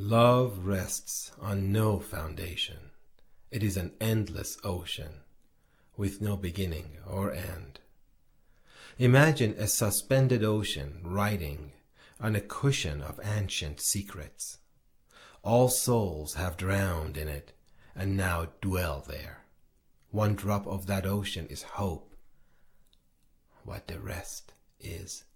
Love rests on no foundation. It is an endless ocean, with no beginning or end. Imagine a suspended ocean riding on a cushion of ancient secrets. All souls have drowned in it and now dwell there. One drop of that ocean is hope. What the rest is